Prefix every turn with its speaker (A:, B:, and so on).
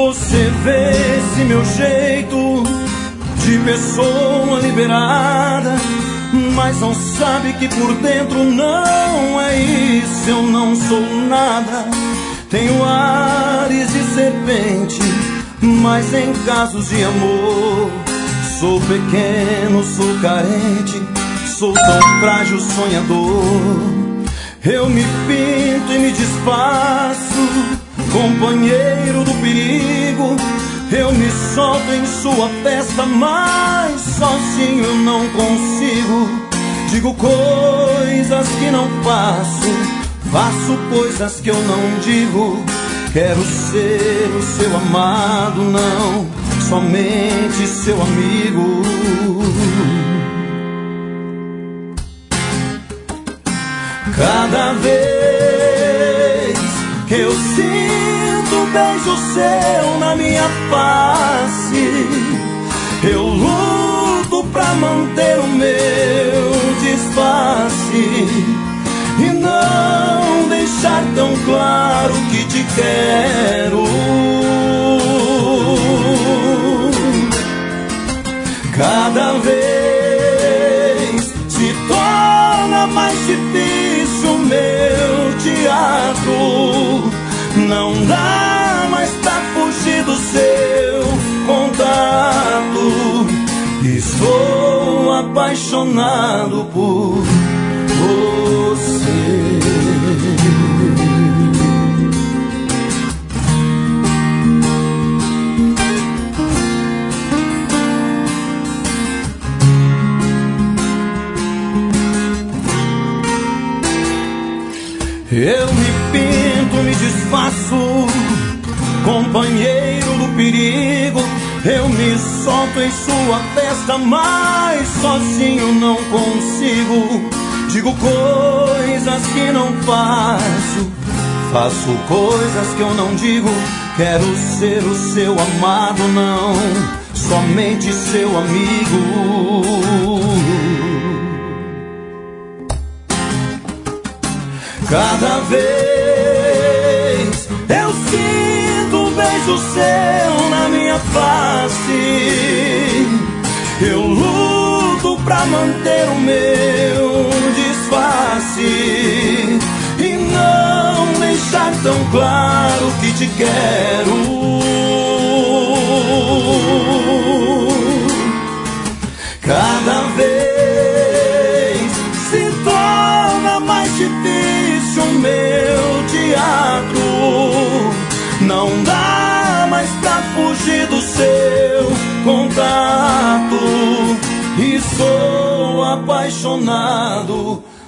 A: Você vê esse meu jeito de pessoa liberada, mas não sabe que por dentro não é isso. Eu não sou nada. Tenho ares de serpente, mas em casos de amor sou pequeno, sou carente, sou tão frágil, sonhador. Eu me pinto e me desfaço, companheiro do perigo. Eu me solto em sua festa, mas sozinho eu não consigo. Digo coisas que não faço, faço coisas que eu não digo. Quero ser o seu amado, não somente seu amigo. Cada vez que eu sinto um beijo seu na minha face, eu luto pra manter o meu disfarce e não deixar tão claro que te quero. Cada vez se torna mais difícil o meu teatro. Não dá mais pra fugir do seu contato. Estou apaixonado por você. Eu me pinto, me desfaço, companheiro do perigo. Eu me solto em sua festa, mas sozinho não consigo. Digo coisas que não faço, faço coisas que eu não digo. Quero ser o seu amado, não somente seu amigo. Cada vez eu sinto um beijo seu na minha face, eu luto pra manter o meu disfarce e não deixar tão claro que te quero. Cada vez se torna mais difícil o meu teatro. Não dá mais pra fugir do seu contato. E sou apaixonado